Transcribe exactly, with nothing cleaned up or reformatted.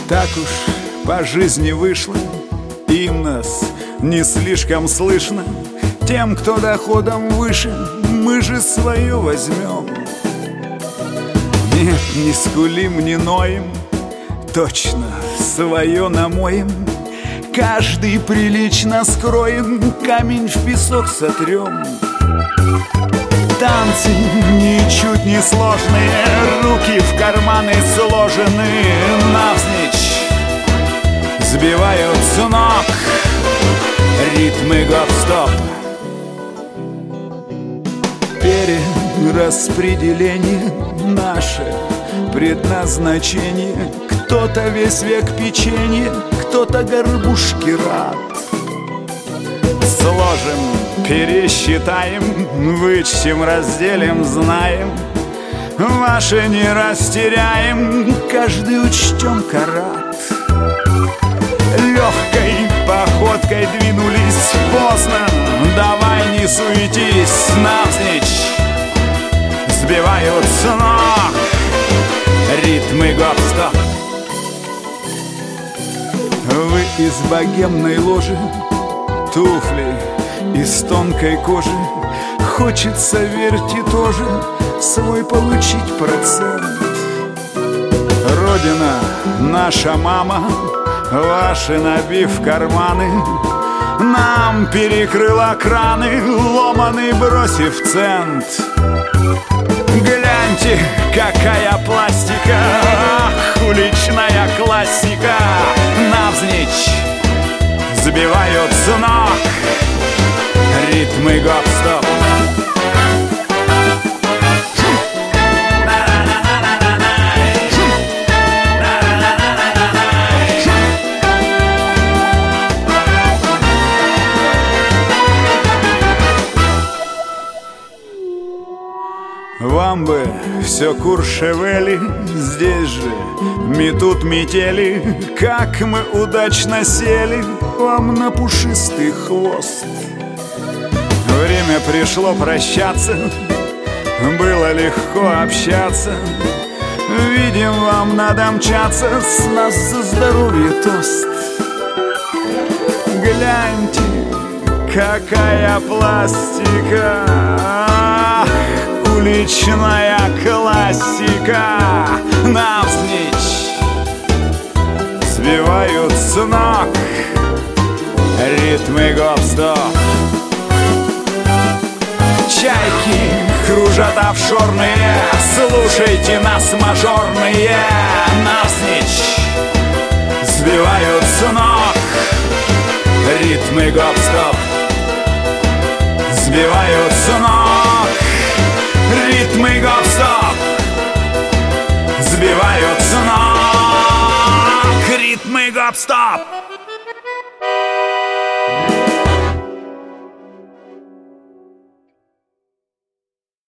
Так уж по жизни вышло, им нас не слишком слышно. Тем, кто доходом выше, мы же свое возьмем. Нет, не скулим, не ноем, точно свое намоем. Каждый прилично скроем, камень в песок сотрем. Танцы ничуть не сложные, руки в карманы сложены, навзничь сбивают с ног ритмы гоп-стоп. Перераспределение наше предназначение. Кто-то весь век печенье, кто-то горбушки рад. Сложим, пересчитаем, вычтем, разделим, знаем. Ваше не растеряем, каждый учтем карат. Легкой походкой двинулись, поздно, давай не суетись, навзничь сбивают с ног ритмы гоп-стоп. Вы из богемной ложи, туфли из тонкой кожи. Хочется, верьте, тоже свой получить процент. Родина, наша мама, ваши набив карманы, нам перекрыла краны, ломаный бросив цент. Гляньте, какая пластика, ах, уличная классика, навзничь сбивают с ног ритмы гоп-стоп. Вам бы все Куршевели, здесь же метут метели. Как мы удачно сели вам на пушистый хвост. Время пришло прощаться, было легко общаться. Видим, вам надо мчаться, с нас за здоровье тост. Гляньте, какая пластика, уличная классика, навзничь сбивают с ног ритмы гоп-стоп. Чайки кружат офшорные, слушайте нас, мажорные, навзничь сбивают с ног ритмы гоп-стоп. Сбивают с ног ритмы гоп-стоп. Сбивают с ног ритмы гоп-стоп.